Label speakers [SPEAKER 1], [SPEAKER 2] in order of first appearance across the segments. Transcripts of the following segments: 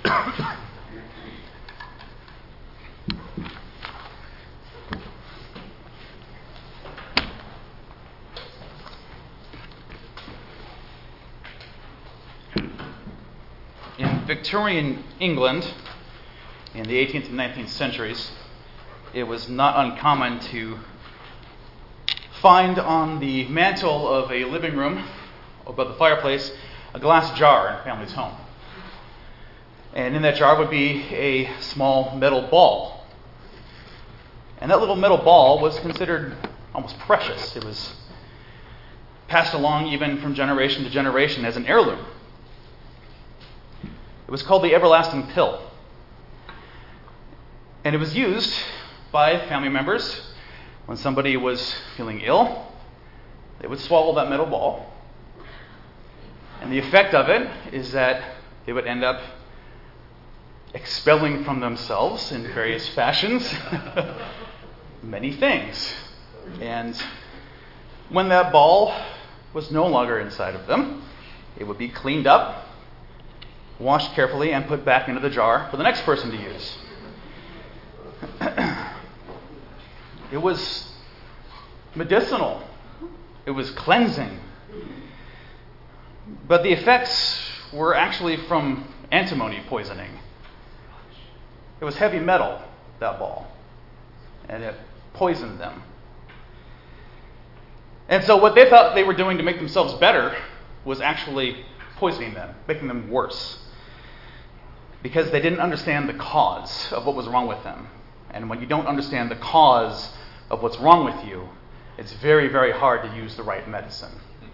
[SPEAKER 1] In Victorian England, in the 18th and 19th centuries, it was not uncommon to find on the mantle of a living room above the fireplace a glass jar in a family's home. And in that jar would be a small metal ball. And that little metal ball was considered almost precious. It was passed along even from generation to generation as an heirloom. It was called the everlasting pill. And it was used by family members when somebody was feeling ill. They would swallow that metal ball. And the effect of it is that they would end up expelling from themselves in various fashions many things. And when that ball was no longer inside of them, it would be cleaned up, washed carefully, and put back into the jar for the next person to use. It was medicinal. It was cleansing. But the effects were actually from antimony poisoning. It was heavy metal, that ball, and it poisoned them. And so what they thought they were doing to make themselves better was actually poisoning them, making them worse, because they didn't understand the cause of what was wrong with them. And when you don't understand the cause of what's wrong with you, it's very, very hard to use the right medicine.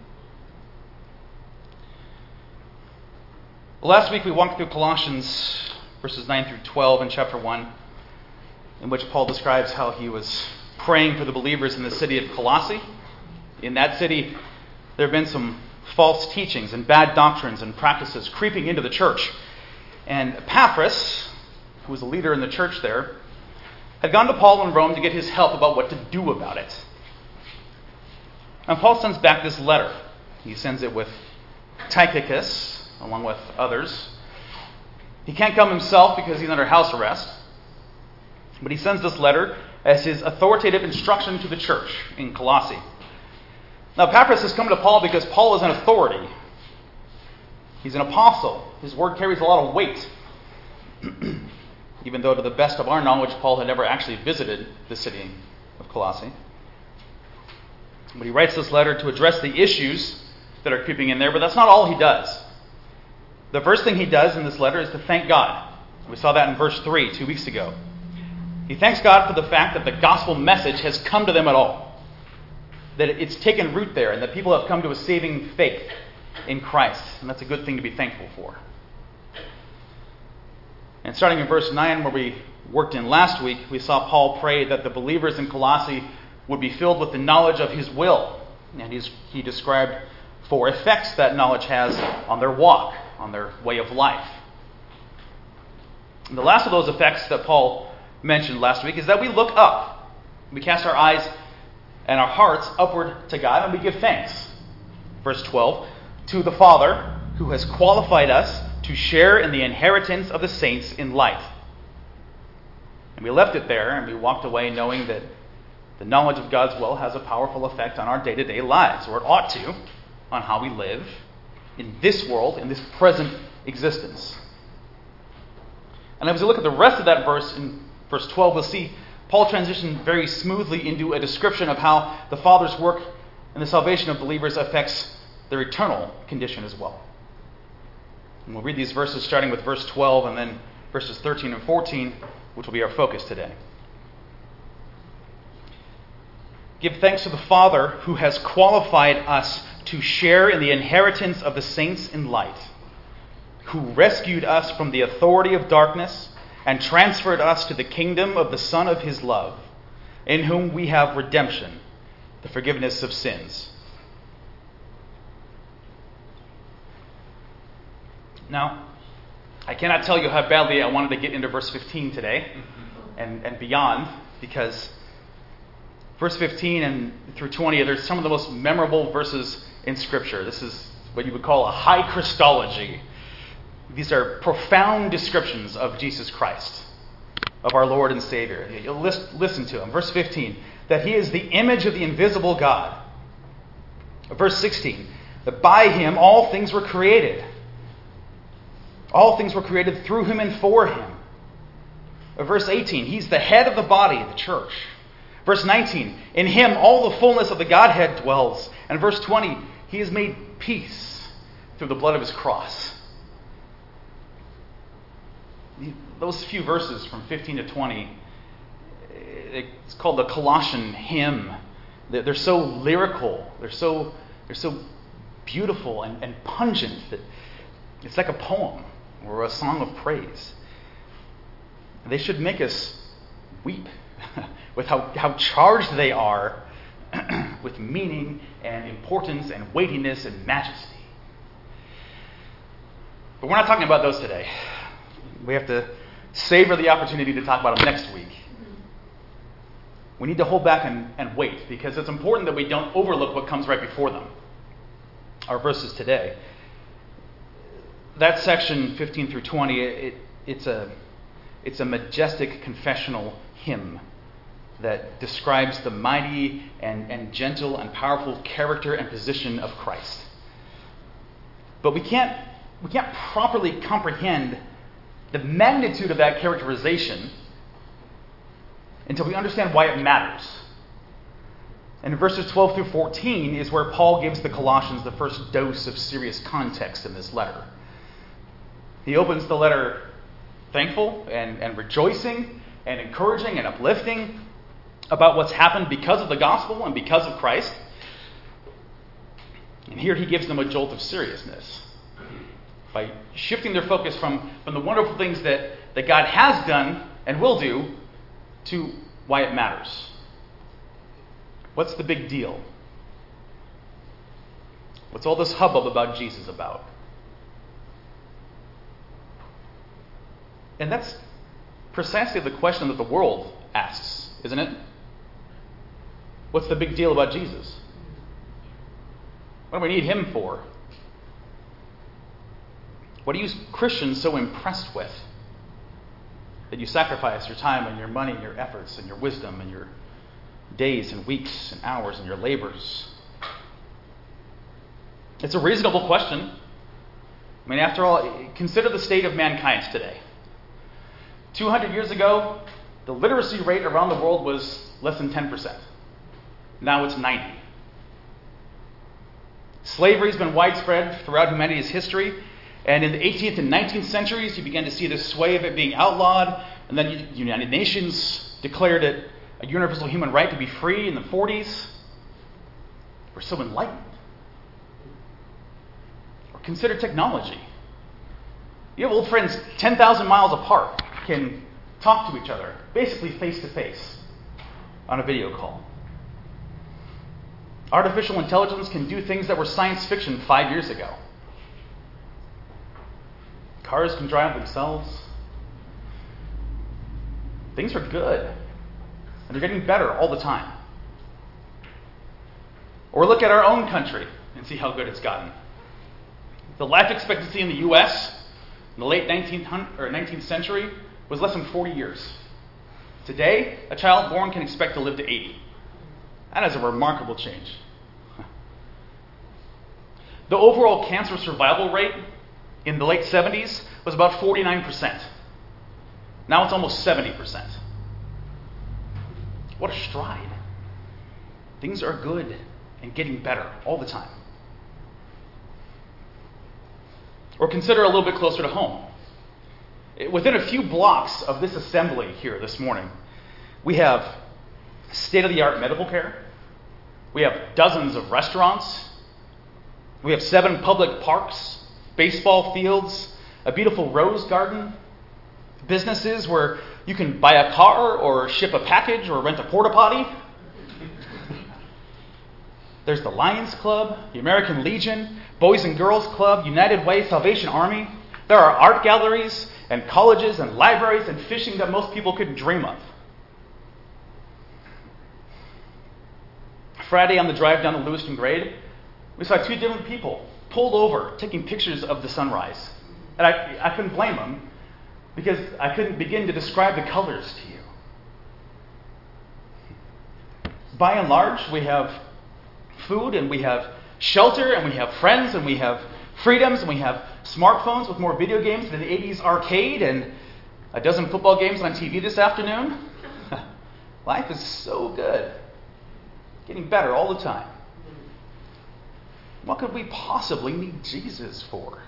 [SPEAKER 1] Last week we walked through Colossians verses 9 through 12 in chapter 1, in which Paul describes how he was praying for the believers in the city of Colossae. In that city, there have been some false teachings and bad doctrines and practices creeping into the church. And Epaphras, who was a leader in the church there, had gone to Paul in Rome to get his help about what to do about it. And Paul sends back this letter. He sends it with Tychicus, along with others. He can't come himself because he's under house arrest. But he sends this letter as his authoritative instruction to the church in Colossae. Now, Epaphras has come to Paul because Paul is an authority. He's an apostle. His word carries a lot of weight. Even though, to the best of our knowledge, Paul had never actually visited the city of Colossae. But he writes this letter to address the issues that are creeping in there, but that's not all he does. The first thing he does in this letter is to thank God. We saw that in verse 3 2 weeks ago. He thanks God for the fact that the gospel message has come to them at all. That it's taken root there, and that people have come to a saving faith in Christ. And that's a good thing to be thankful for. And starting in verse 9, where we worked in last week, we saw Paul pray that the believers in Colossae would be filled with the knowledge of his will. And he described 4 effects that knowledge has on their walk, on their way of life. And the last of those effects that Paul mentioned last week is that we look up. We cast our eyes and our hearts upward to God, and we give thanks. Verse 12, to the Father who has qualified us to share in the inheritance of the saints in light. And we left it there, and we walked away knowing that the knowledge of God's will has a powerful effect on our day-to-day lives, or it ought to, on how we live in this world, in this present existence. And as we look at the rest of that verse, in verse 12, we'll see Paul transitioned very smoothly into a description of how the Father's work in the salvation of believers affects their eternal condition as well. And we'll read these verses starting with verse 12 and then verses 13 and 14, which will be our focus today. Give thanks to the Father who has qualified us to share in the inheritance of the saints in light, who rescued us from the authority of darkness and transferred us to the kingdom of the Son of his love, in whom we have redemption, the forgiveness of sins. Now, I cannot tell you how badly I wanted to get into verse 15 today and beyond, because verse 15 and through 20, there's some of the most memorable verses in Scripture. This is what you would call a high Christology. These are profound descriptions of Jesus Christ, of our Lord and Savior. You'll listen to him. Verse 15, that he is the image of the invisible God. Verse 16, that by him all things were created. All things were created through him and for him. Verse 18, he's the head of the body, the church. Verse 19, in him all the fullness of the Godhead dwells. And verse 20, he has made peace through the blood of his cross. Those few verses from 15 to 20, it's called the Colossian hymn. They're so lyrical. They're so beautiful and pungent that it's like a poem or a song of praise. They should make us weep with how charged they are with meaning and importance and weightiness and majesty. But we're not talking about those today. We have to savor the opportunity to talk about them next week. We need to hold back and wait, because it's important that we don't overlook what comes right before them. Our verses today. That section, 15 through 20, it's a majestic confessional hymn that describes the mighty and gentle and powerful character and position of Christ. But we can't properly comprehend the magnitude of that characterization until we understand why it matters. And in verses 12 through 14 is where Paul gives the Colossians the first dose of serious context in this letter. He opens the letter thankful and rejoicing and encouraging and uplifting about what's happened because of the gospel and because of Christ. And here he gives them a jolt of seriousness by shifting their focus from the wonderful things that God has done and will do to why it matters. What's the big deal? What's all this hubbub about Jesus about? And that's precisely the question that the world asks, isn't it? What's the big deal about Jesus? What do we need him for? What are you Christians so impressed with that you sacrifice your time and your money and your efforts and your wisdom and your days and weeks and hours and your labors? It's a reasonable question. I mean, after all, consider the state of mankind today. 200 years ago, the literacy rate around the world was less than 10%. Now it's 90%. Slavery has been widespread throughout humanity's history, and in the 18th and 19th centuries, you began to see the sway of it being outlawed, and then the United Nations declared it a universal human right to be free in the 40s. We're so enlightened. Or consider technology. You have old friends 10,000 miles apart can talk to each other, basically face to face, on a video call. Artificial intelligence can do things that were science fiction 5 years ago. Cars can drive themselves. Things are good. And they're getting better all the time. Or look at our own country and see how good it's gotten. The life expectancy in the U.S. in the late 19th century was less than 40 years. Today, a child born can expect to live to 80. That is a remarkable change. The overall cancer survival rate in the late 70s was about 49%. Now it's almost 70%. What a stride. Things are good and getting better all the time. Or consider a little bit closer to home. Within a few blocks of this assembly here this morning, we have state-of-the-art medical care. We have dozens of restaurants. We have 7 public parks, baseball fields, a beautiful rose garden, businesses where you can buy a car or ship a package or rent a porta potty. There's the Lions Club, the American Legion, Boys and Girls Club, United Way, Salvation Army. There are art galleries and colleges and libraries and fishing that most people couldn't dream of. Friday on the drive down to Lewiston Grade, we saw 2 different people pulled over taking pictures of the sunrise And I couldn't blame him, because I couldn't begin to describe the colors to you. By and large, we have food, and we have shelter, and we have friends, and we have freedoms, and we have smartphones with more video games than the 80s arcade, and a dozen football games on TV this afternoon. Life is so good. Getting better all the time. What could we possibly need Jesus for?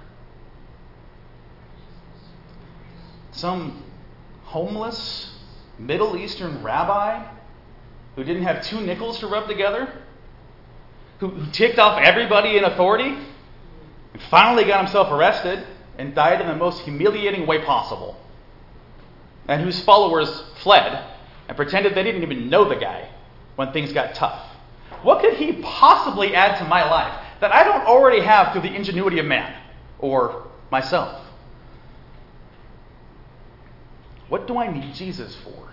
[SPEAKER 1] Some homeless Middle Eastern rabbi who didn't have 2 nickels to rub together? Who ticked off everybody in authority? And finally got himself arrested and died in the most humiliating way possible. And whose followers fled and pretended they didn't even know the guy when things got tough. What could he possibly add to my life that I don't already have through the ingenuity of man or myself? What do I need Jesus for?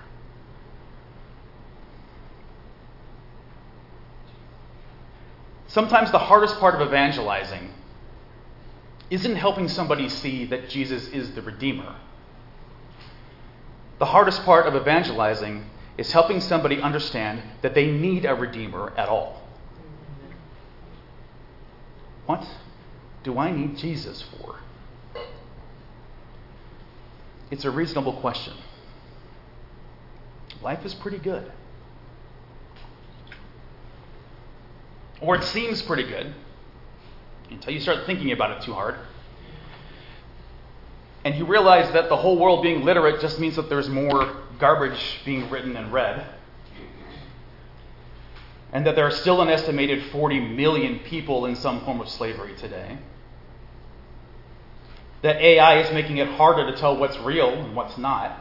[SPEAKER 1] Sometimes the hardest part of evangelizing isn't helping somebody see that Jesus is the Redeemer. The hardest part of evangelizing is helping somebody understand that they need a Redeemer at all. What do I need Jesus for? It's a reasonable question. Life is pretty good. Or it seems pretty good until you start thinking about it too hard. And you realize that the whole world being literate just means that there's more garbage being written and read. And that there are still an estimated 40 million people in some form of slavery today. That AI is making it harder to tell what's real and what's not.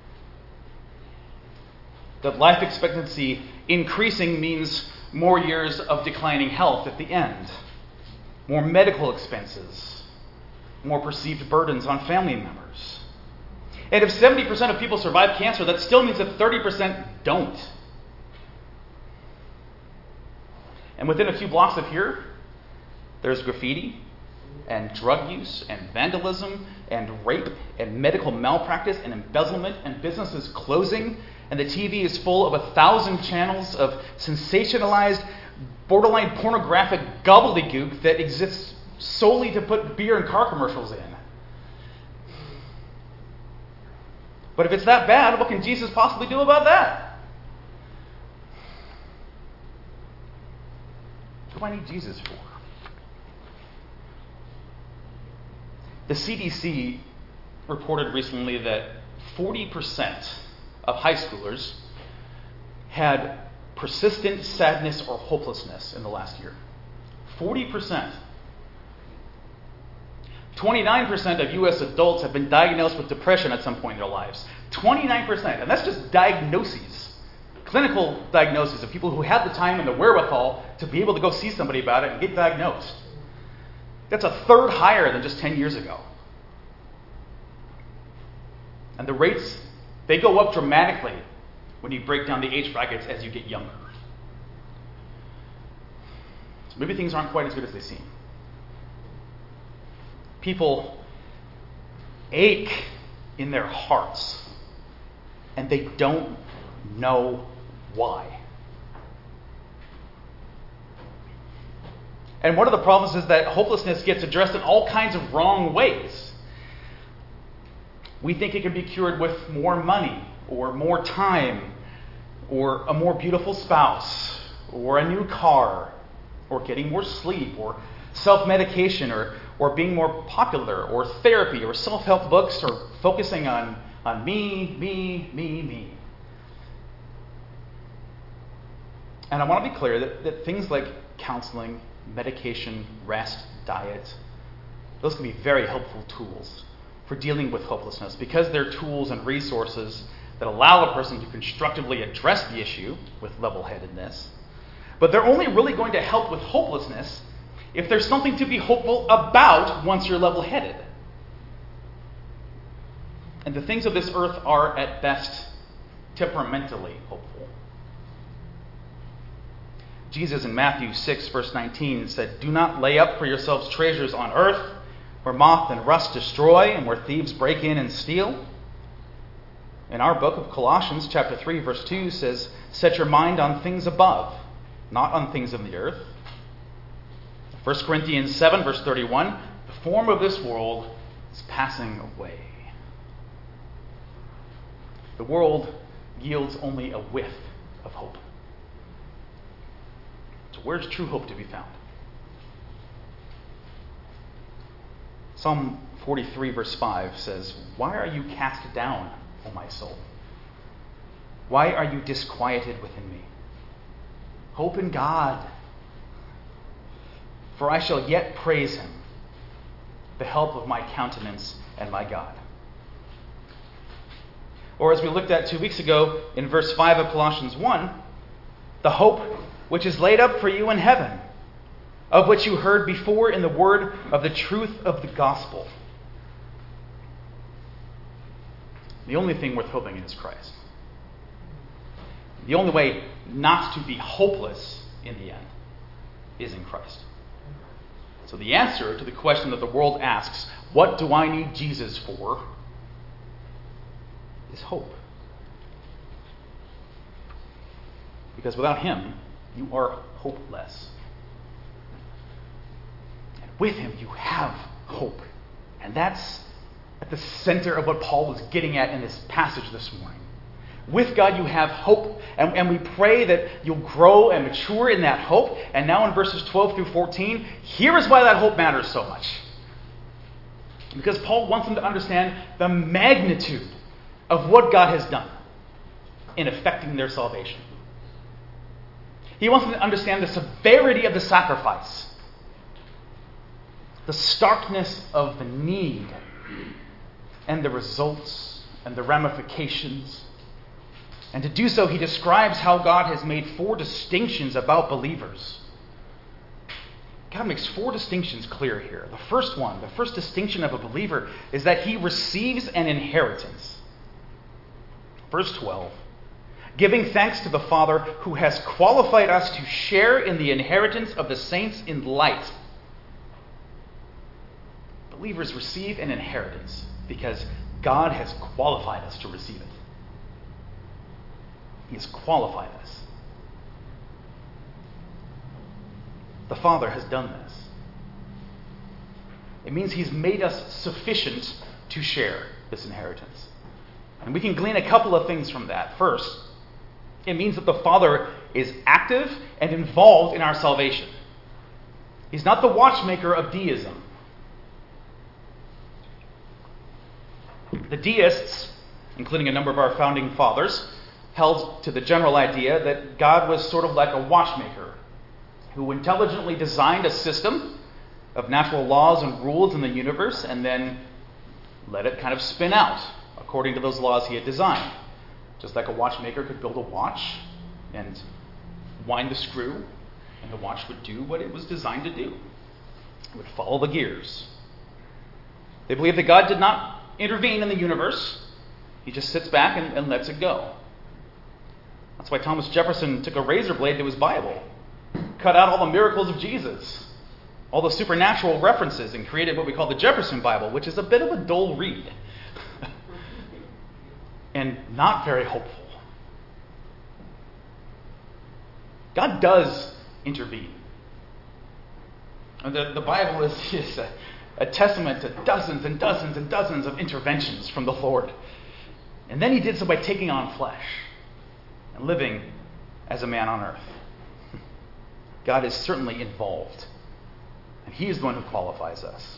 [SPEAKER 1] That life expectancy increasing means more years of declining health at the end. More medical expenses. More perceived burdens on family members. And if 70% of people survive cancer, that still means that 30% don't. And within a few blocks of here, there's graffiti and drug use and vandalism and rape and medical malpractice and embezzlement and businesses closing, and the TV is full of 1,000 channels of sensationalized, borderline pornographic gobbledygook that exists solely to put beer and car commercials in. But if it's that bad, what can Jesus possibly do about that? What do I need Jesus for? The CDC reported recently that 40% of high schoolers had persistent sadness or hopelessness in the last year. 40%. 29% of U.S. adults have been diagnosed with depression at some point in their lives. 29%. And that's just diagnoses. Clinical diagnoses of people who had the time and the wherewithal to be able to go see somebody about it and get diagnosed. That's a third higher than just 10 years ago. And the rates, they go up dramatically when you break down the age brackets as you get younger. So maybe things aren't quite as good as they seem. People ache in their hearts, and they don't know why. And one of the problems is that hopelessness gets addressed in all kinds of wrong ways. We think it can be cured with more money, or more time, or a more beautiful spouse, or a new car, or getting more sleep, or self-medication, or being more popular, or therapy, or self-help books, or focusing on me. And I want to be clear that things like counseling, medication, rest, diet, those can be very helpful tools for dealing with hopelessness because they're tools and resources that allow a person to constructively address the issue with level-headedness. But they're only really going to help with hopelessness if there's something to be hopeful about once you're level-headed. And the things of this earth are, at best, temperamentally hopeful. Jesus in Matthew 6, verse 19 said, "Do not lay up for yourselves treasures on earth, where moth and rust destroy and where thieves break in and steal. In our book of Colossians, chapter 3, verse 2 says, set your mind on things above, not on things of the earth. 1 Corinthians 7, verse 31, the form of this world is passing away. The world yields only a whiff of hope. So where's true hope to be found? Psalm 43, verse 5 says, why are you cast down, O my soul? Why are you disquieted within me? Hope in God, for I shall yet praise him, the help of my countenance and my God. Or as we looked at 2 weeks ago in verse 5 of Colossians 1, the hope which is laid up for you in heaven, of which you heard before in the word of the truth of the gospel. The only thing worth hoping in is Christ. The only way not to be hopeless in the end is in Christ. So the answer to the question that the world asks, what do I need Jesus for, is hope. Because without him, you are hopeless. And with him, you have hope. And that's at the center of what Paul was getting at in this passage this morning. With God, you have hope, and we pray that you'll grow and mature in that hope. And now in verses 12 through 14, here is why that hope matters so much. Because Paul wants them to understand the magnitude of what God has done in effecting their salvation. He wants them to understand the severity of the sacrifice, the starkness of the need, and the results and the ramifications. And to do so, he describes how God has made 4 distinctions about believers. God makes 4 distinctions clear here. The first distinction of a believer is that he receives an inheritance. Verse 12, giving thanks to the Father who has qualified us to share in the inheritance of the saints in light. Believers receive an inheritance because God has qualified us to receive it. He has qualified us. The Father has done this. It means he's made us sufficient to share this inheritance. And we can glean a couple of things from that. First, it means that the Father is active and involved in our salvation. He's not the watchmaker of deism. The deists, including a number of our founding fathers, held to the general idea that God was sort of like a watchmaker who intelligently designed a system of natural laws and rules in the universe and then let it kind of spin out according to those laws he had designed. Just like a watchmaker could build a watch and wind the screw, and the watch would do what it was designed to do. It would follow the gears. They believed that God did not intervene in the universe. He just sits back and lets it go. That's why Thomas Jefferson took a razor blade to his Bible, cut out all the miracles of Jesus, all the supernatural references, and created what we call the Jefferson Bible, which is a bit of a dull read and not very hopeful. God does intervene. The Bible is a testament to dozens and dozens and dozens of interventions from the Lord. And then he did so by taking on flesh and living as a man on earth. God is certainly involved, and he is the one who qualifies us.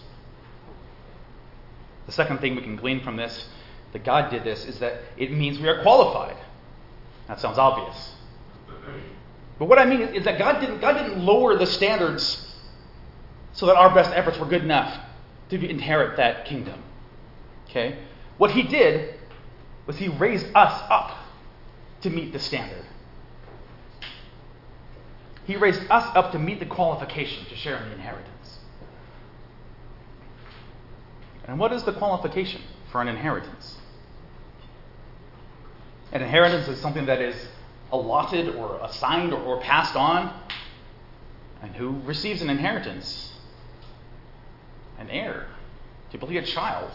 [SPEAKER 1] The second thing we can glean from this, that God did this, is that it means we are qualified. That sounds obvious. But what I mean is that God didn't lower the standards so that our best efforts were good enough to inherit that kingdom. Okay? What he did was he raised us up to meet the standard. He raised us up to meet the qualification to share in the inheritance. And what is the qualification for an inheritance? An inheritance is something that is allotted or assigned or passed on. And who receives an inheritance? An heir. People, he had a child,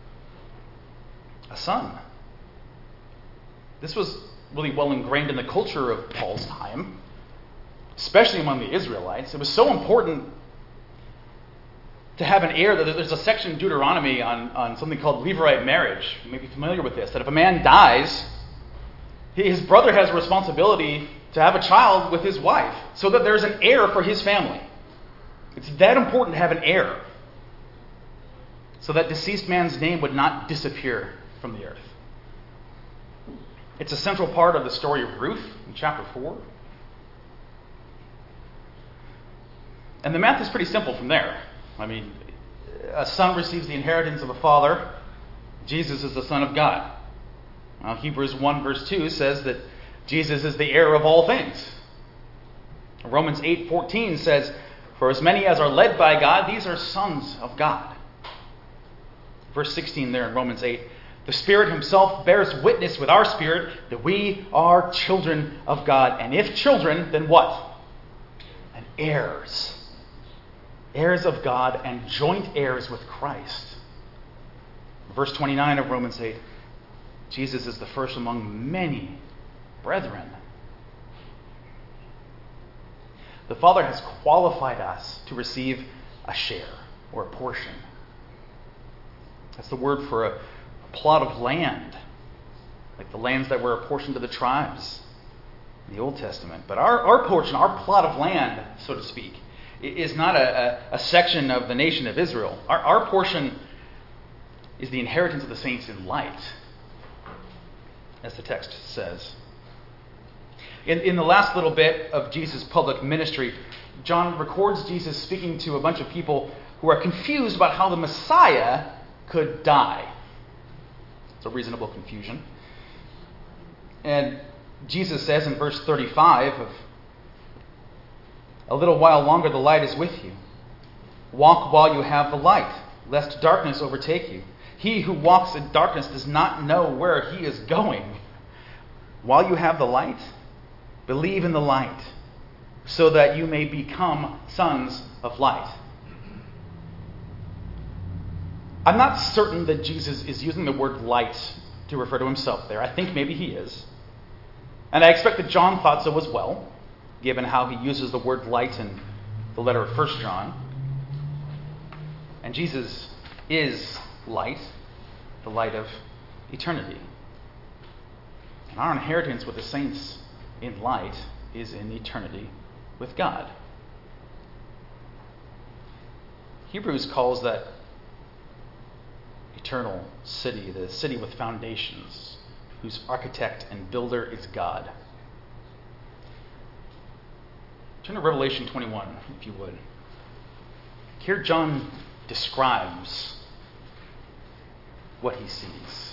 [SPEAKER 1] a son. This was really well ingrained in the culture of Paul's time, especially among the Israelites. It was so important to have an heir. There's a section in Deuteronomy on something called Levirate marriage. You may be familiar with this, that if a man dies, his brother has a responsibility to have a child with his wife so that there's an heir for his family. It's that important to have an heir so that deceased man's name would not disappear from the earth. It's a central part of the story of Ruth in chapter 4. And the math is pretty simple from there. I mean, a son receives the inheritance of a father. Jesus is the Son of God. Now, Hebrews 1 verse 2 says that Jesus is the heir of all things. Romans 8:14 says, "For as many as are led by God, these are sons of God." Verse 16 there in Romans 8, "The Spirit himself bears witness with our spirit that we are children of God. And if children, then what? And heirs. Heirs of God and joint heirs with Christ." Verse 29 of Romans 8, "Jesus is the first among many brethren." The Father has qualified us to receive a share or a portion. That's the word for a plot of land, like the lands that were apportioned to the tribes in the Old Testament. But our portion, our plot of land, so to speak, is not a section of the nation of Israel. Our portion is the inheritance of the saints in light, as the text says. In the last little bit of Jesus' public ministry, John records Jesus speaking to a bunch of people who are confused about how the Messiah could die. It's a reasonable confusion. And Jesus says in verse 35 of, "A little while longer the light is with you. Walk while you have the light, lest darkness overtake you. He who walks in darkness does not know where he is going. While you have the light, believe in the light, so that you may become sons of light." I'm not certain that Jesus is using the word light to refer to himself there. I think maybe he is. And I expect that John thought so as well, given how he uses the word light in the letter of 1 John. And Jesus is light, the light of eternity. And our inheritance with the saints in light is in eternity with God. Hebrews calls that eternal city the city with foundations, whose architect and builder is God. Turn to Revelation 21, if you would. Here John describes what he sees.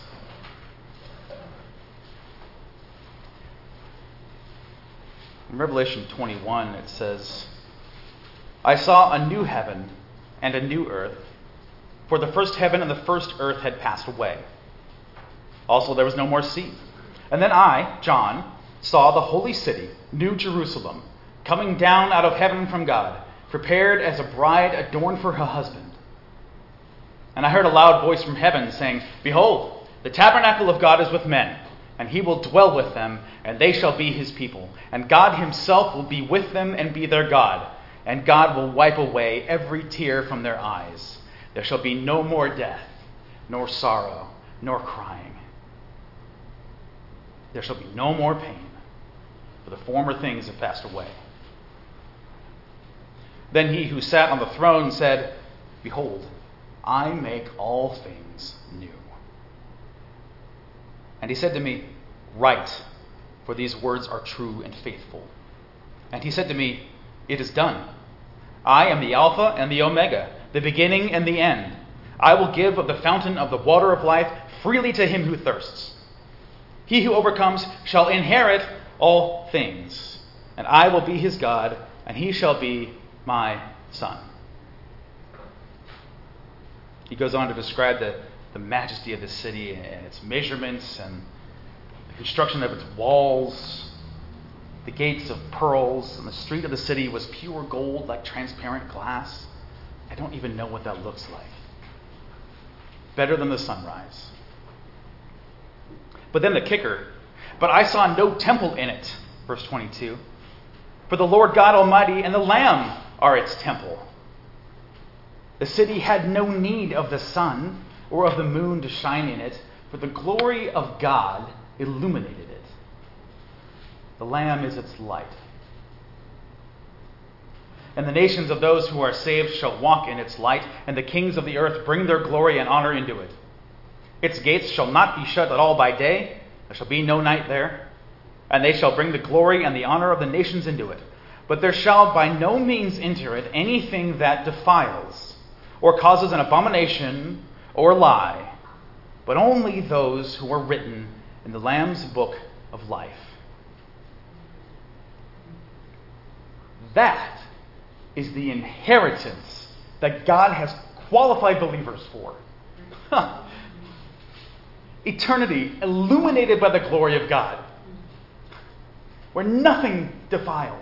[SPEAKER 1] In Revelation 21, it says, "I saw a new heaven and a new earth, for the first heaven and the first earth had passed away. Also there was no more sea. And then I, John, saw the holy city, New Jerusalem, coming down out of heaven from God, prepared as a bride adorned for her husband. And I heard a loud voice from heaven saying, 'Behold, the tabernacle of God is with men, and he will dwell with them, and they shall be his people. And God himself will be with them and be their God. And God will wipe away every tear from their eyes. There shall be no more death, nor sorrow, nor crying. There shall be no more pain, for the former things have passed away.' Then he who sat on the throne said, 'Behold, I make all things new.' And he said to me, 'Write, for these words are true and faithful.' And he said to me, 'It is done. I am the Alpha and the Omega, the beginning and the end. I will give of the fountain of the water of life freely to him who thirsts. He who overcomes shall inherit all things, and I will be his God, and he shall be my son.'" He goes on to describe the majesty of the city and its measurements and the construction of its walls, the gates of pearls, and the street of the city was pure gold like transparent glass. I don't even know what that looks like. better than the sunrise. But then the kicker, but I saw no temple in it, verse 22. For the Lord God Almighty and the Lamb are its temple. The city had no need of the sun or of the moon to shine in it, for the glory of God illuminated it. The Lamb is its light. And the nations of those who are saved shall walk in its light, and the kings of the earth bring their glory and honor into it. Its gates shall not be shut at all by day, there shall be no night there, and they shall bring the glory and the honor of the nations into it. But there shall by no means enter it anything that defiles, or causes an abomination, or lie, but only those who are written in the Lamb's book of life. That is the inheritance that God has qualified believers for. Eternity illuminated by the glory of God, where nothing defiles.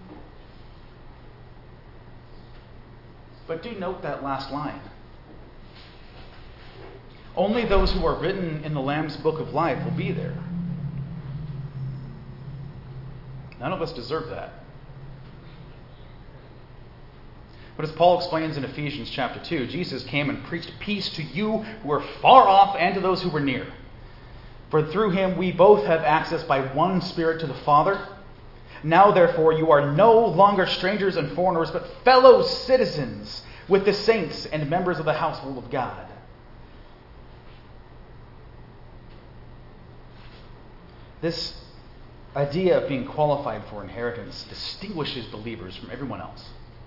[SPEAKER 1] But do note that last line. Only those who are written in the Lamb's book of life will be there. None of us deserve that. But as Paul explains in Ephesians chapter 2, Jesus came and preached peace to you who were far off and to those who were near. For through him we both have access by one Spirit to the Father. Now therefore you are no longer strangers and foreigners, but fellow citizens with the saints and members of the household of God. This idea of being qualified for inheritance distinguishes believers from everyone else.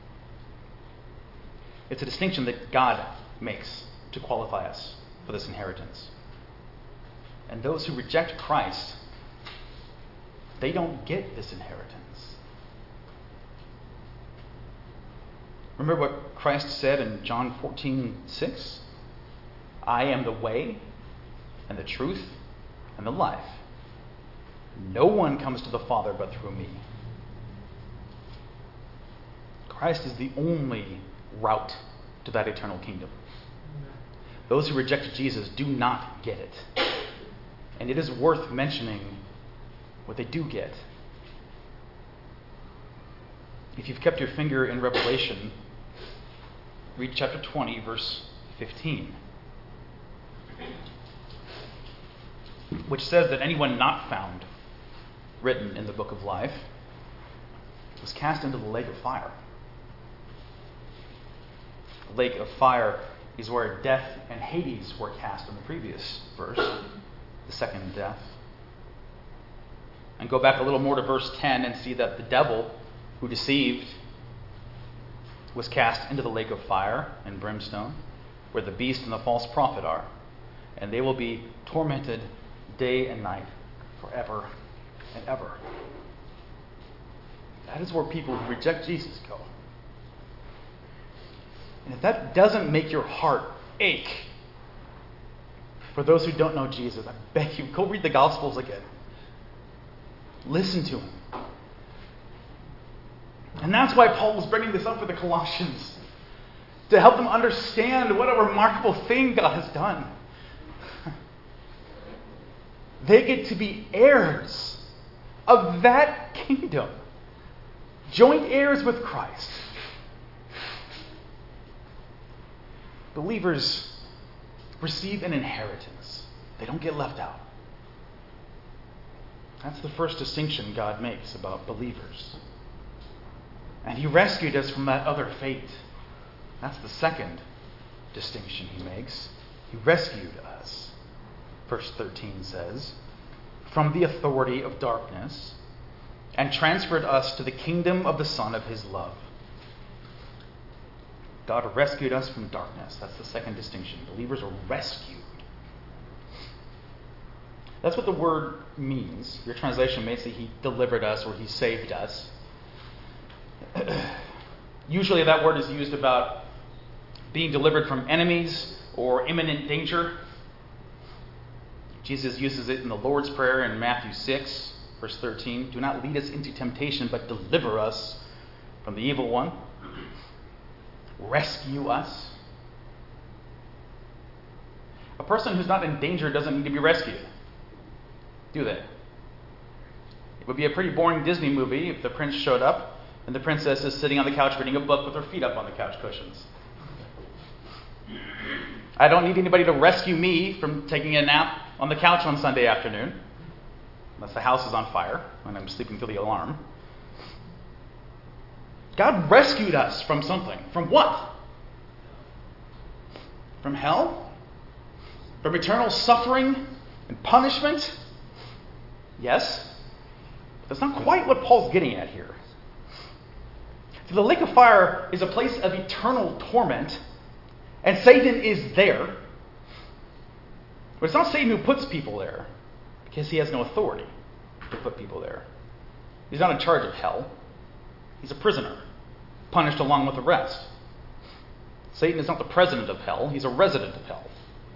[SPEAKER 1] It's a distinction that God makes to qualify us for this inheritance. And those who reject Christ, they don't get this inheritance. Remember what Christ said in John 14:6? I am the way and the truth and the life. No one comes to the Father but through me. Christ is the only route to that eternal kingdom. Those who reject Jesus do not get it. And it is worth mentioning what they do get. If you've kept your finger in Revelation, read chapter 20, verse 15, which says that anyone not found written in the book of life was cast into the lake of fire. The lake of fire is where death and Hades were cast in the previous verse, the second death. And go back a little more to verse 10 and see that the devil who deceived was cast into the lake of fire and brimstone, where the beast and the false prophet are. And they will be tormented day and night forever and ever. That is where people who reject Jesus go. And if that doesn't make your heart ache for those who don't know Jesus, I beg you, go read the Gospels again. Listen to him. And that's why Paul was bringing this up for the Colossians, to help them understand what a remarkable thing God has done. They get to be heirs of that kingdom, joint heirs with Christ. Believers receive an inheritance. They don't get left out. That's the first distinction God makes about believers. And he rescued us from that other fate. That's the second distinction he makes. He rescued us. Verse 13 says, from the authority of darkness, and transferred us to the kingdom of the Son of his love. God rescued us from darkness. That's the second distinction. Believers are rescued. That's what the word means. Your translation may say he delivered us or he saved us. Usually that word is used about being delivered from enemies or imminent danger. Jesus uses it in the Lord's Prayer in Matthew 6, verse 13. Do not lead us into temptation, but deliver us from the evil one. Rescue us. A person who's not in danger doesn't need to be rescued, do they? It would be a pretty boring Disney movie if the prince showed up and the princess is sitting on the couch reading a book with her feet up on the couch cushions. I don't need anybody to rescue me from taking a nap on the couch on Sunday afternoon, unless the house is on fire and I'm sleeping through the alarm. God rescued us from something. From what? From hell? From eternal suffering and punishment? Yes. But that's not quite what Paul's getting at here. So the lake of fire is a place of eternal torment, and Satan is there. But it's not Satan who puts people there, because he has no authority to put people there. He's not in charge of hell. He's a prisoner, punished along with the rest. Satan is not the president of hell. He's a resident of hell.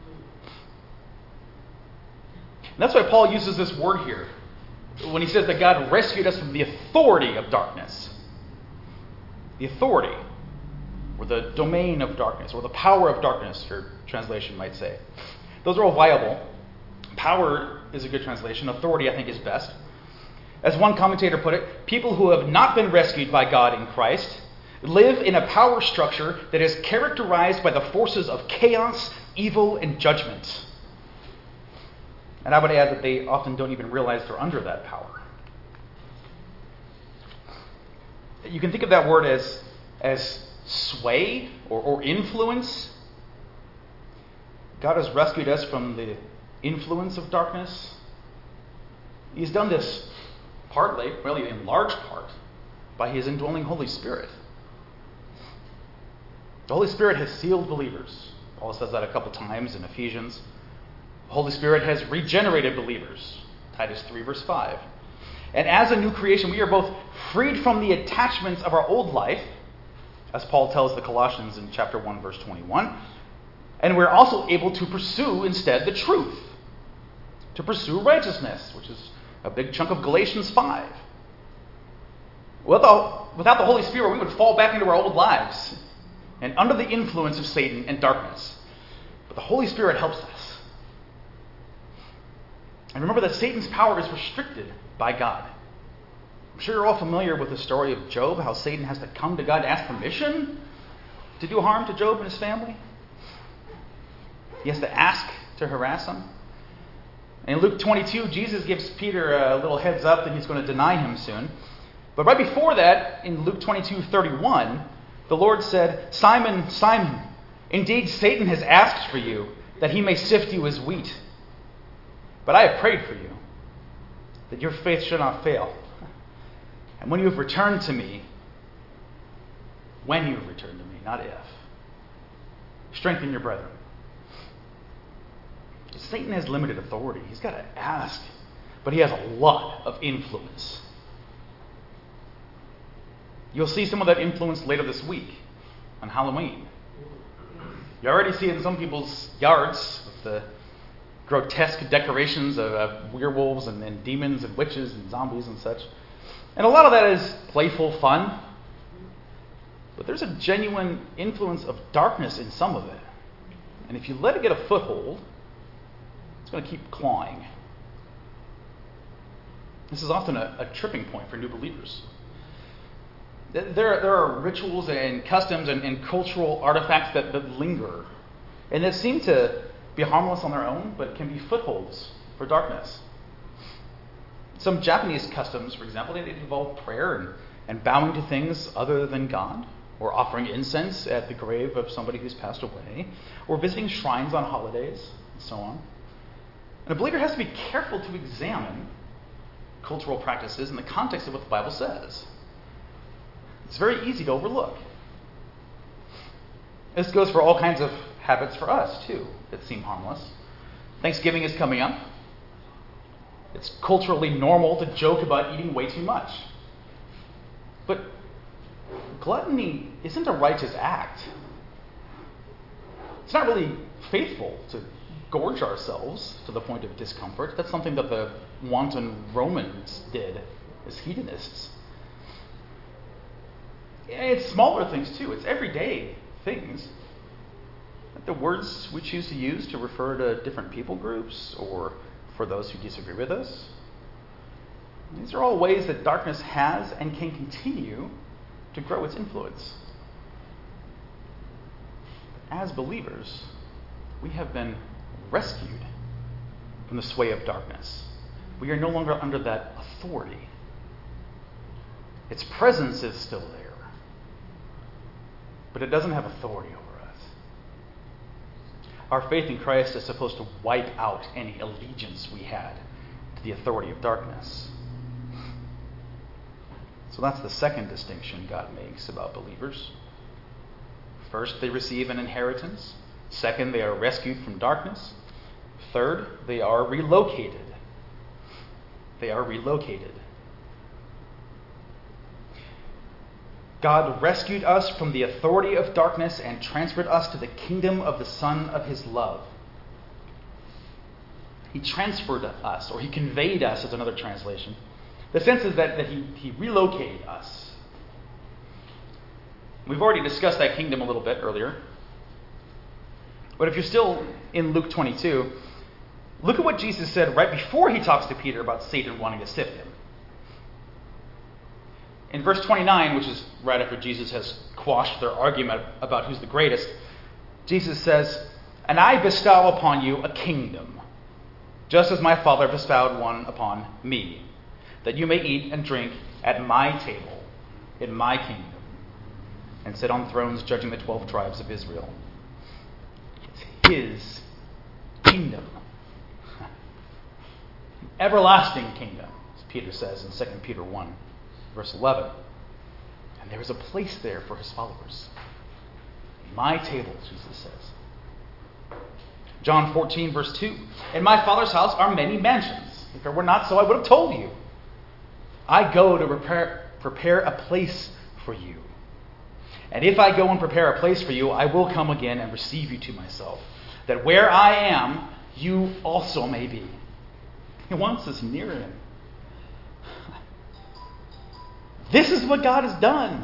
[SPEAKER 1] And that's why Paul uses this word here when he says that God rescued us from the authority of darkness. The authority, or the domain of darkness, or the power of darkness, your translation might say. Those are all viable. Power is a good translation. Authority, I think, is best. As one commentator put it, people who have not been rescued by God in Christ live in a power structure that is characterized by the forces of chaos, evil, and judgment. And I would add that they often don't even realize they're under that power. You can think of that word as sway or influence. God has rescued us from the influence of darkness. He's done this partly, really in large part, by his indwelling Holy Spirit. The Holy Spirit has sealed believers. Paul says that a couple times in Ephesians. The Holy Spirit has regenerated believers. Titus 3 verse 5. And as a new creation, we are both freed from the attachments of our old life, as Paul tells the Colossians in chapter 1 verse 21, and we're also able to pursue instead the truth, to pursue righteousness, which is a big chunk of Galatians 5. Without the Holy Spirit, we would fall back into our old lives and under the influence of Satan and darkness. But the Holy Spirit helps us. And remember that Satan's power is restricted by God. I'm sure you're all familiar with the story of Job, how Satan has to come to God to ask permission to do harm to Job and his family. He has to ask to harass him. In Luke 22, Jesus gives Peter a little heads up that he's going to deny him soon. But right before that, in Luke 22:31, the Lord said, "Simon, Simon, indeed Satan has asked for you, that he may sift you as wheat. But I have prayed for you, that your faith should not fail. And when you have returned to me, not if, strengthen your brethren." Satan has limited authority. He's got to ask. But he has a lot of influence. You'll see some of that influence later this week on Halloween. You already see it in some people's yards with the grotesque decorations of werewolves and demons and witches and zombies and such. And a lot of that is playful fun. But there's a genuine influence of darkness in some of it. And if you let it get a foothold, it's going to keep clawing. This is often a tripping point for new believers. There are rituals and customs and cultural artifacts that linger and that seem to be harmless on their own, but can be footholds for darkness. Some Japanese customs, for example, they involve prayer and bowing to things other than God, or offering incense at the grave of somebody who's passed away, or visiting shrines on holidays, and so on. And a believer has to be careful to examine cultural practices in the context of what the Bible says. It's very easy to overlook. This goes for all kinds of habits for us, too, that seem harmless. Thanksgiving is coming up. It's culturally normal to joke about eating way too much. But gluttony isn't a righteous act. It's not really faithful to gorge ourselves to the point of discomfort. That's something that the wanton Romans did as hedonists. It's smaller things too. It's everyday things. the words we choose to use to refer to different people groups or for those who disagree with us. These are all ways that darkness has and can continue to grow its influence. As believers, we have been rescued from the sway of darkness. We are no longer under that authority. Its presence is still there, but it doesn't have authority over us. Our faith in Christ is supposed to wipe out any allegiance we had to the authority of darkness. So that's the second distinction God makes about believers. First, they receive an inheritance. Second, they are rescued from darkness. Third, they are relocated. They are relocated. God rescued us from the authority of darkness and transferred us to the kingdom of the Son of His love. He transferred us, or He conveyed us, is another translation. The sense is that he relocated us. We've already discussed that kingdom a little bit earlier. But if you're still in Luke 22, look at what Jesus said right before He talks to Peter about Satan wanting to sift him. In verse 29, which is right after Jesus has quashed their argument about who's the greatest, Jesus says, "And I bestow upon you a kingdom, just as my Father bestowed one upon me, that you may eat and drink at my table in my kingdom, and sit on thrones judging the 12 tribes of Israel." It's His kingdom. Everlasting kingdom, as Peter says in 2 Peter 1, verse 11. And there is a place there for His followers. My table, Jesus says. John 14, verse 2. "In my Father's house are many mansions. If it were not so, I would have told you. I go to prepare a place for you. And if I go and prepare a place for you, I will come again and receive you to myself, that where I am, you also may be." He wants us near Him. This is what God has done.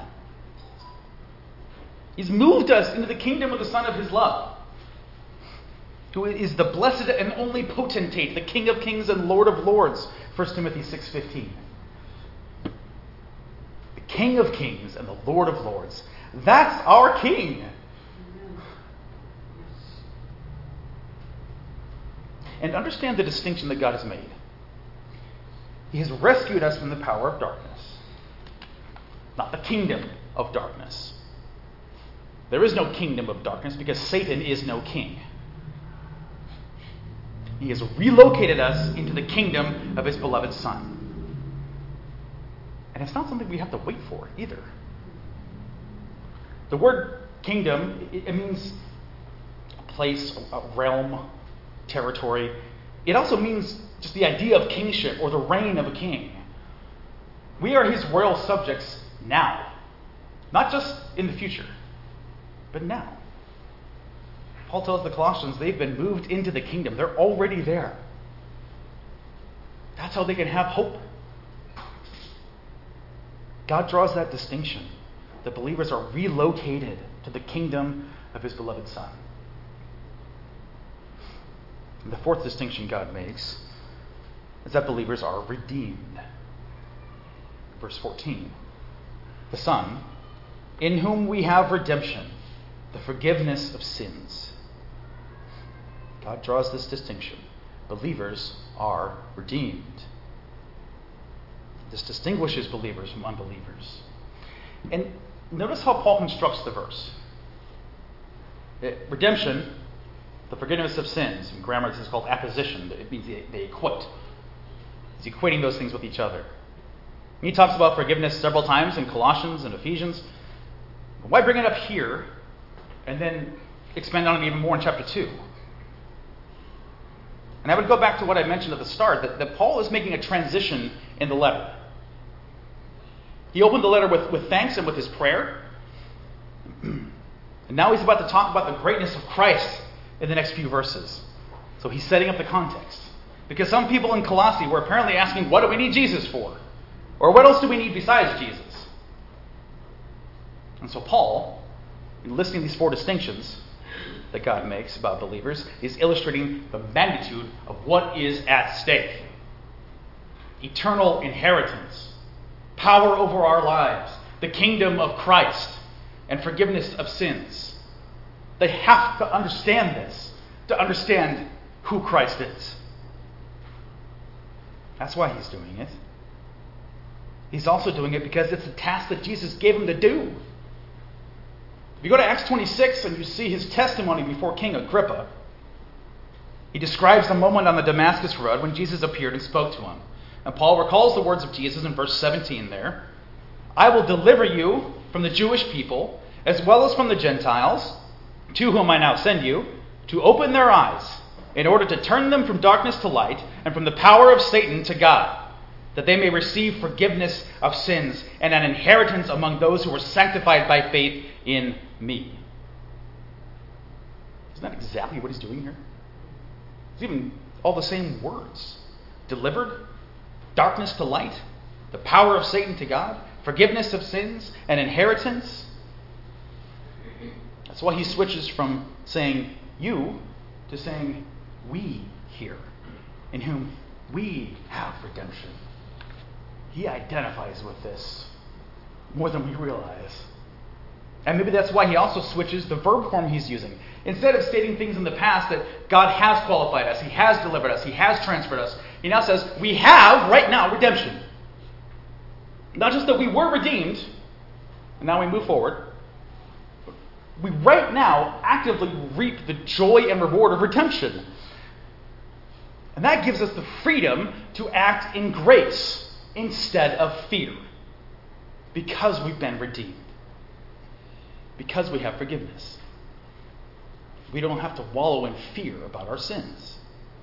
[SPEAKER 1] He's moved us into the kingdom of the Son of His love, who is the blessed and only potentate, the King of kings and Lord of lords, 1 Timothy 6:15. The King of kings and the Lord of lords. That's our King. And understand the distinction that God has made. He has rescued us from the power of darkness, not the kingdom of darkness. There is no kingdom of darkness because Satan is no king. He has relocated us into the kingdom of His beloved Son. And it's not something we have to wait for either. The word kingdom, it means a place, a realm, territory. It also means just the idea of kingship or the reign of a king. We are His royal subjects now. Not just in the future, but now. Paul tells the Colossians they've been moved into the kingdom. They're already there. That's how they can have hope. God draws that distinction. The believers are relocated to the kingdom of His beloved Son. And the fourth distinction God makes is that believers are redeemed. Verse 14. The Son, in whom we have redemption, the forgiveness of sins. God draws this distinction. Believers are redeemed. This distinguishes believers from unbelievers. And notice how Paul constructs the verse. Redemption, the forgiveness of sins. In grammar, this is called apposition. It means they equate. He's equating those things with each other. He talks about forgiveness several times in Colossians and Ephesians. Why bring it up here and then expand on it even more in chapter 2? And I would go back to what I mentioned at the start, that Paul is making a transition in the letter. He opened the letter with thanks and with his prayer. And now he's about to talk about the greatness of Christ in the next few verses. So he's setting up the context. Because some people in Colossae were apparently asking, what do we need Jesus for? Or what else do we need besides Jesus? And so Paul, in listing these four distinctions, that God makes about believers is illustrating the magnitude of what is at stake. Eternal inheritance, power over our lives, the kingdom of Christ, and forgiveness of sins. They have to understand this to understand who Christ is. That's why he's doing it. He's also doing it because it's a task that Jesus gave him to do. If you go to Acts 26 and you see his testimony before King Agrippa, he describes the moment on the Damascus road when Jesus appeared and spoke to him. And Paul recalls the words of Jesus in verse 17 there. I will deliver you from the Jewish people as well as from the Gentiles, to whom I now send you, to open their eyes, in order to turn them from darkness to light and from the power of Satan to God, that they may receive forgiveness of sins and an inheritance among those who are sanctified by faith in me. Isn't that exactly what he's doing here? It's even all the same words. Delivered, darkness to light, the power of Satan to God, forgiveness of sins, and inheritance. That's why he switches from saying you to saying we here, in whom we have redemption. He identifies with this more than we realize. And maybe that's why he also switches the verb form he's using. Instead of stating things in the past that God has qualified us, he has delivered us, he has transferred us, he now says we have right now redemption. Not just that we were redeemed, and now we move forward. We right now actively reap the joy and reward of redemption. And that gives us the freedom to act in grace instead of fear. Because we've been redeemed. Because we have forgiveness. We don't have to wallow in fear about our sins.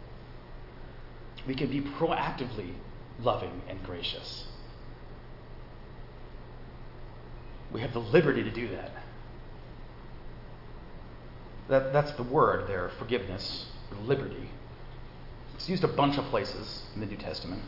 [SPEAKER 1] We can be proactively loving and gracious. We have the liberty to do that. That's the word there, forgiveness, or liberty. It's used a bunch of places in the New Testament.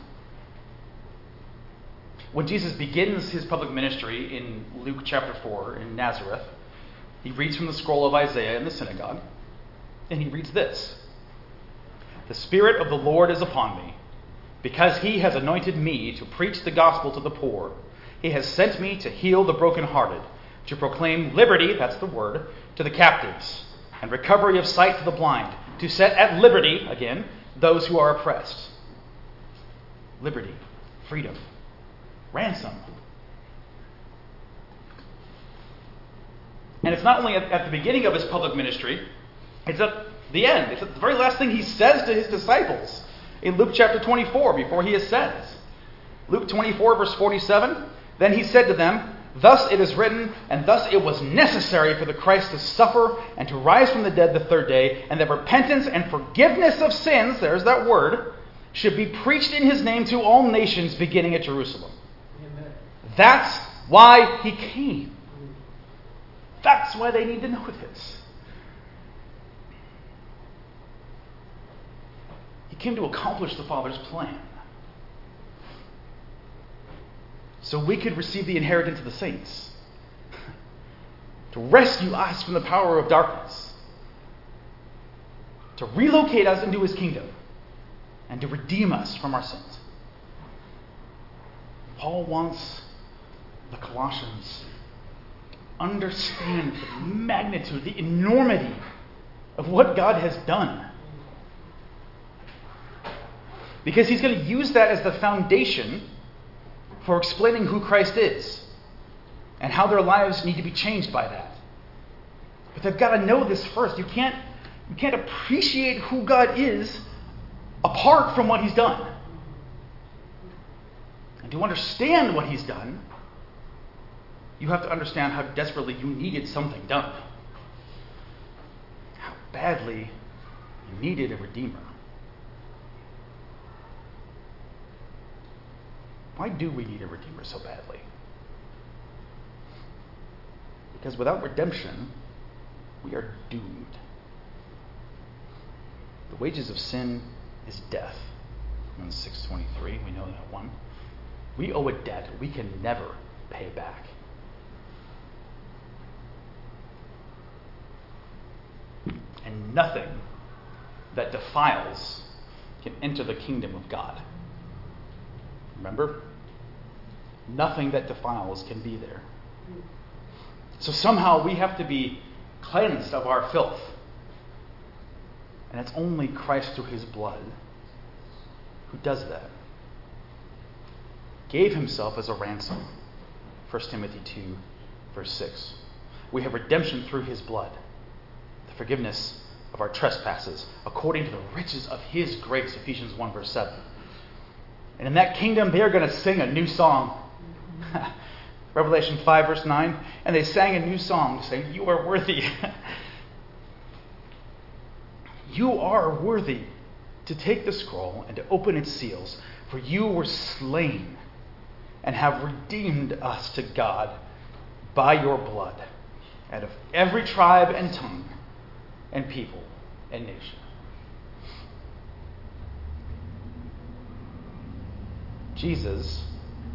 [SPEAKER 1] When Jesus begins his public ministry in Luke chapter 4 in Nazareth, he reads from the scroll of Isaiah in the synagogue, and he reads this. The Spirit of the Lord is upon me, because he has anointed me to preach the gospel to the poor. He has sent me to heal the brokenhearted, to proclaim liberty, that's the word, to the captives, and recovery of sight to the blind, to set at liberty, again, those who are oppressed. Liberty, freedom, ransom. And it's not only at the beginning of his public ministry, it's at the end. It's at the very last thing he says to his disciples in Luke chapter 24 before he ascends. Luke 24 verse 47, then he said to them, thus it is written, and thus it was necessary for the Christ to suffer and to rise from the dead the third day, and that repentance and forgiveness of sins, there's that word, should be preached in his name to all nations beginning at Jerusalem. Amen. That's why he came. That's why they need to know this. He came to accomplish the Father's plan. So we could receive the inheritance of the saints. To rescue us from the power of darkness. To relocate us into his kingdom. And to redeem us from our sins. Paul wants the Colossians to understand the magnitude, the enormity of what God has done. Because he's going to use that as the foundation for explaining who Christ is and how their lives need to be changed by that. But they've got to know this first. You can't appreciate who God is apart from what he's done. And to understand what he's done, you have to understand how desperately you needed something done. How badly you needed a Redeemer. Why do we need a Redeemer so badly? Because without redemption, we are doomed. The wages of sin is death. Romans 6:23, we know that one. We owe a debt we can never pay back. And nothing that defiles can enter the kingdom of God. Remember? Nothing that defiles can be there. So somehow we have to be cleansed of our filth. And it's only Christ through his blood who does that. Gave himself as a ransom. 1 Timothy 2, verse 6. We have redemption through his blood, the forgiveness of our trespasses, according to the riches of his grace, Ephesians 1, verse 7. And in that kingdom, they are going to sing a new song. Revelation 5, verse 9. And they sang a new song, saying, "You are worthy." You are worthy to take the scroll and to open its seals, for you were slain and have redeemed us to God by your blood, out of every tribe and tongue and people and nation. Jesus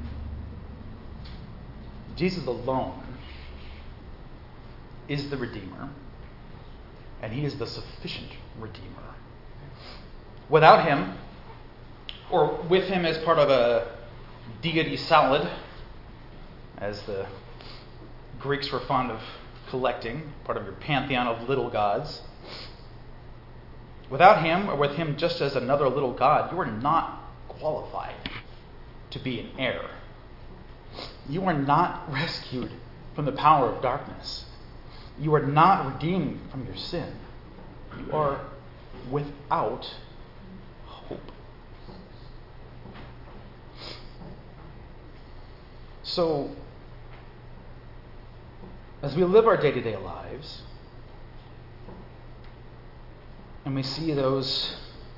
[SPEAKER 1] alone is the Redeemer, and he is the sufficient Redeemer. Without him, or with him as part of a deity salad, as the Greeks were fond of collecting, part of your pantheon of little gods. Without him, or with him just as another little god, you are not qualified to be an heir. You are not rescued from the power of darkness. You are not redeemed from your sin. You are without hope. So, as we live our day-to-day lives, and we see those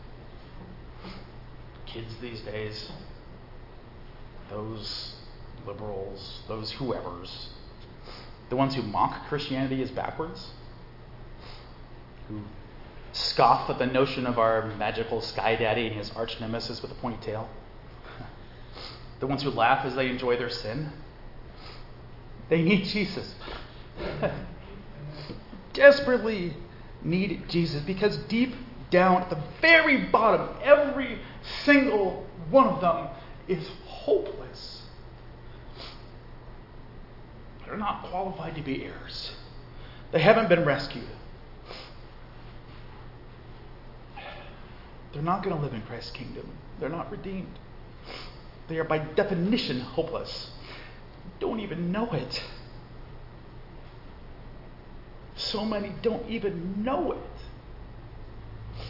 [SPEAKER 1] kids these days, those liberals, those whoever's, the ones who mock Christianity as backwards, who scoff at the notion of our magical sky daddy and his arch nemesis with a pointy tail, the ones who laugh as they enjoy their sin, they need Jesus. Desperately need Jesus, because deep down at the very bottom, every single one of them is hopeless. They're not qualified to be heirs. They haven't been rescued. They're not going to live in Christ's kingdom. They're not redeemed. They are by definition hopeless. Don't even know it. So many don't even know it.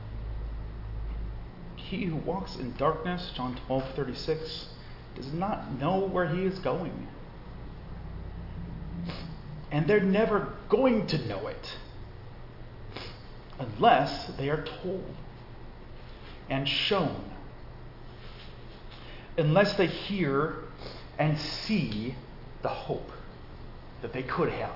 [SPEAKER 1] He who walks in darkness, John 12:36, does not know where he is going. And they're never going to know it unless they are told and shown. Unless they hear and see the hope that they could have.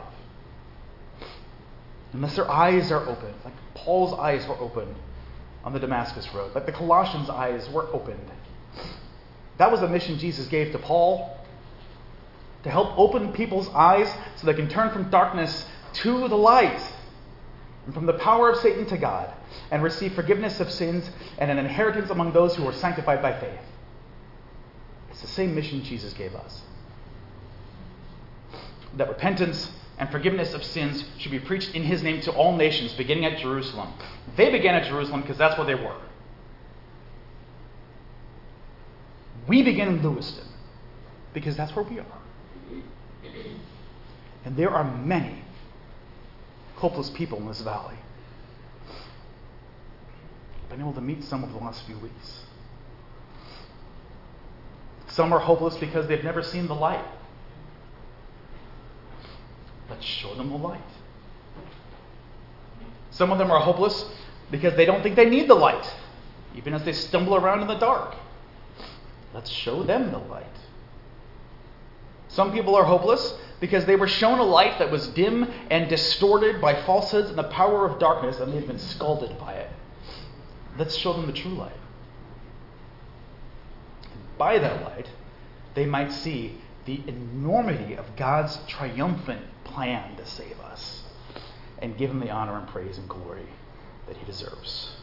[SPEAKER 1] Unless their eyes are opened, like Paul's eyes were opened on the Damascus road, like the Colossians' eyes were opened. That was the mission Jesus gave to Paul, to help open people's eyes so they can turn from darkness to the light, and from the power of Satan to God, and receive forgiveness of sins and an inheritance among those who are sanctified by faith. It's the same mission Jesus gave us. That repentance and forgiveness of sins should be preached in his name to all nations, beginning at Jerusalem. They began at Jerusalem because that's where they were. We begin in Lewiston because that's where we are. And there are many hopeless people in this valley. I've been able to meet some over the last few weeks. Some are hopeless because they've never seen the light. Let's show them the light. Some of them are hopeless because they don't think they need the light, even as they stumble around in the dark. Let's show them the light. Some people are hopeless because they were shown a light that was dim and distorted by falsehoods and the power of darkness, and they've been scalded by it. Let's show them the true light. And by that light, they might see the enormity of God's triumphant plan to save us, and give him the honor and praise and glory that he deserves.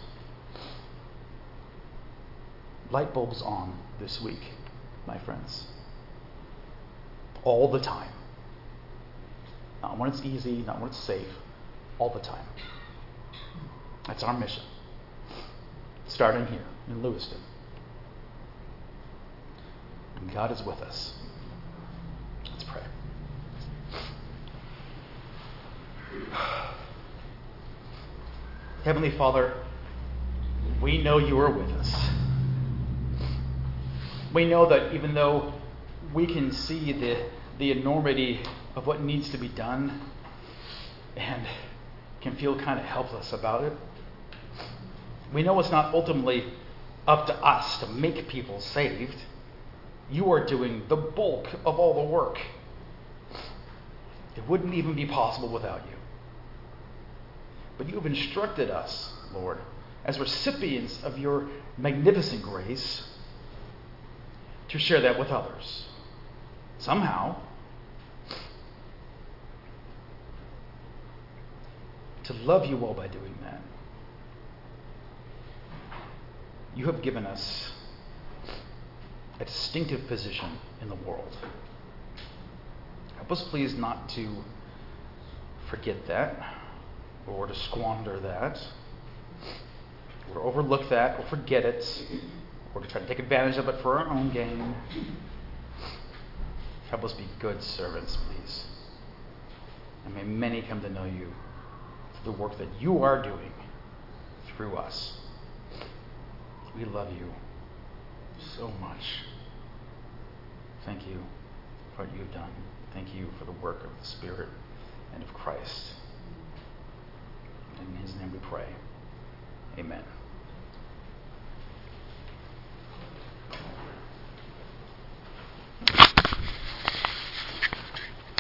[SPEAKER 1] Light bulbs on this week, my friends. All the time. Not when it's easy, not when it's safe. All the time. That's our mission. Starting here in Lewiston. And God is with us. Let's pray. Heavenly Father, we know you are with us. We know that even though we can see the enormity of what needs to be done and can feel kind of helpless about it, we know it's not ultimately up to us to make people saved. You are doing the bulk of all the work. It wouldn't even be possible without you. But you have instructed us, Lord, as recipients of your magnificent grace, to share that with others. Somehow, to love you all by doing that. You have given us a distinctive position in the world. Help us please not to forget that, or to squander that, or to overlook that, or forget it, or to try to take advantage of it for our own gain. Help us be good servants, please. And may many come to know you through the work that you are doing through us. We love you so much. Thank you for what you've done. Thank you for the work of the Spirit and of Christ. In his name we pray. Amen.